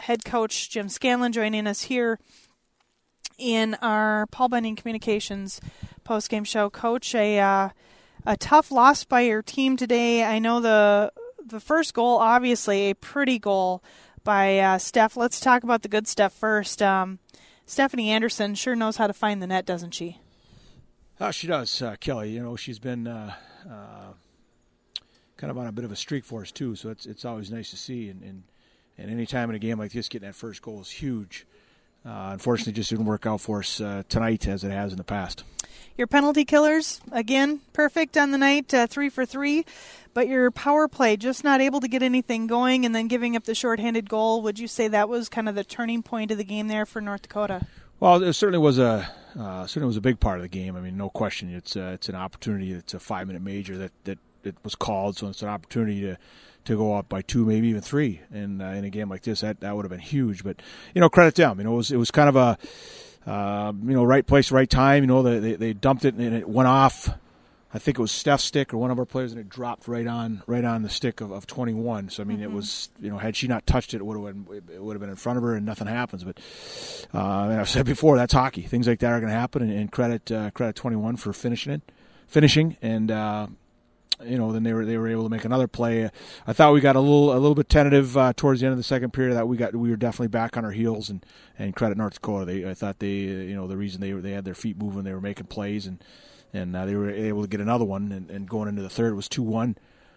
head coach Jim Scanlon joining us here in our Paul Bunyan Communications postgame show. Coach, a tough loss by your team today. I know the first goal, obviously a pretty goal by Steph. Let's talk about the good stuff first. Stephanie Anderson sure knows how to find the net, doesn't she? She does, Kelly. You know, she's been kind of on a bit of a streak for us too, so it's always nice to see. And any time in a game like this, getting that first goal is huge. Unfortunately, just didn't work out for us tonight as it has in the past. Your penalty killers, again, perfect on the night, 3 for 3. But your power play, just not able to get anything going and then giving up the shorthanded goal. Would you say that was kind of the turning point of the game there for North Dakota? Well, it certainly was a big part of the game. I mean, no question. It's an opportunity. It's a 5-minute major that it was called, so it's an opportunity to go up by 2, maybe even 3. And in a game like this, that would have been huge. But credit to them. It was kind of a right place, right time. They dumped it and it went off. I think it was Steph's stick or one of our players, and it dropped right on the stick of 21. So I mean, It was had she not touched it, it would have been in front of her and nothing happens. But and I've said before, that's hockey. Things like that are going to happen, and credit 21 for finishing, and then they were able to make another play. I thought we got a little bit tentative towards the end of the second period. That we were definitely back on our heels, and credit North Dakota. I thought the reason they had their feet moving, they were making plays and they were able to get another one, and going into the third it was 2-1.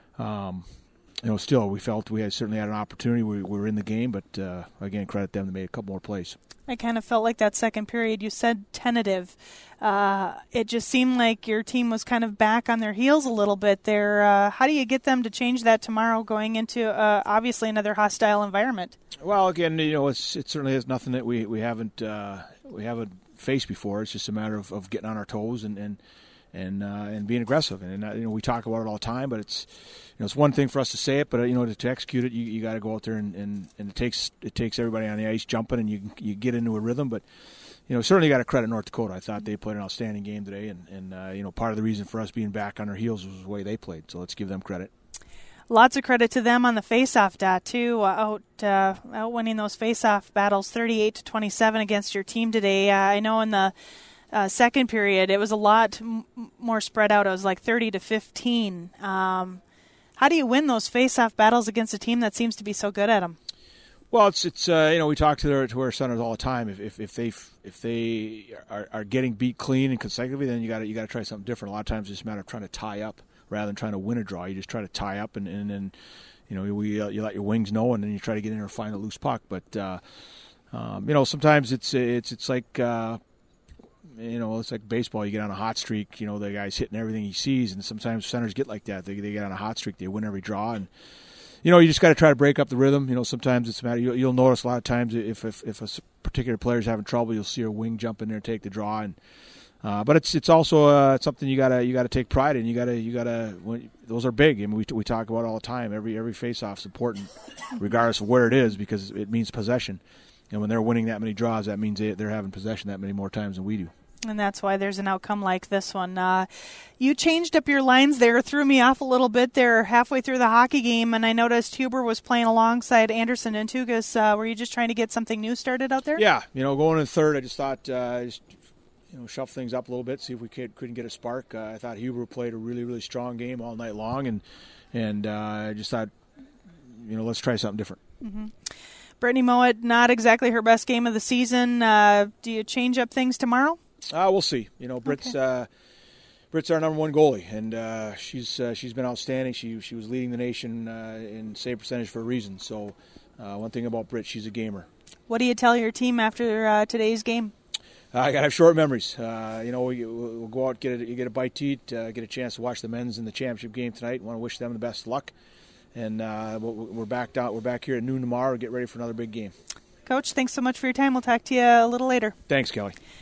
Still we felt we certainly had an opportunity. We were in the game, but again, credit them. They made a couple more plays. I kind of felt like that second period, you said tentative. It just seemed like your team was kind of back on their heels a little bit there. How do you get them to change that tomorrow going into obviously another hostile environment? Well, again, it certainly is nothing that we haven't faced before. It's just a matter of getting on our toes and being aggressive. And we talk about it all the time, but it's one thing for us to say it, but to execute it, you got to go out there and it takes everybody on the ice jumping, and you get into a rhythm. But certainly got to credit North Dakota. I thought they played an outstanding game today, and part of the reason for us being back on our heels was the way they played. So let's give them credit. Lots of credit to them on the face-off dot too, out winning those face-off battles 38-27 against your team today. I know in the second period it was a lot more spread out. It was like 30-15. How do you win those face-off battles against a team that seems to be so good at them? Well, it's we talk to our centers all the time. If they are getting beat clean and consecutively, then you got to try something different. A lot of times it's just a matter of trying to tie up rather than trying to win a draw. You just try to tie up, and then you let your wings know, and then you try to get in there and find a loose puck. But sometimes it's like it's like baseball. You get on a hot streak. The guy's hitting everything he sees, and sometimes centers get like that. They get on a hot streak. They win every draw, and you just got to try to break up the rhythm. Sometimes it's a matter. You'll notice a lot of times if a particular player's having trouble, you'll see a wing jump in there and take the draw, and but it's also something you gotta take pride in. You gotta those are big. I mean, we talk about it all the time. Every face-off is important, regardless of where it is, because it means possession. And when they're winning that many draws, that means they're having possession that many more times than we do. And that's why there's an outcome like this one. You changed up your lines there, threw me off a little bit there halfway through the hockey game, and I noticed Huber was playing alongside Anderson and Tugas. Were you just trying to get something new started out there? Yeah, going in third, I just thought shuffle things up a little bit, see if we couldn't get a spark. I thought Huber played a really, really strong game all night long, and I just thought, let's try something different. Mm-hmm. Brittany Mowat, not exactly her best game of the season. Do you change up things tomorrow? We'll see. Britt's our number one goalie, and she's been outstanding. She was leading the nation in save percentage for a reason. So one thing about Britt, she's a gamer. What do you tell your team after today's game? I gotta have short memories. We'll go out, get a bite to eat, get a chance to watch the men's in the championship game tonight. Want to wish them the best luck, and we're back here at noon tomorrow to get ready for another big game. Coach, thanks so much for your time. We'll talk to you a little later. Thanks, Kelly.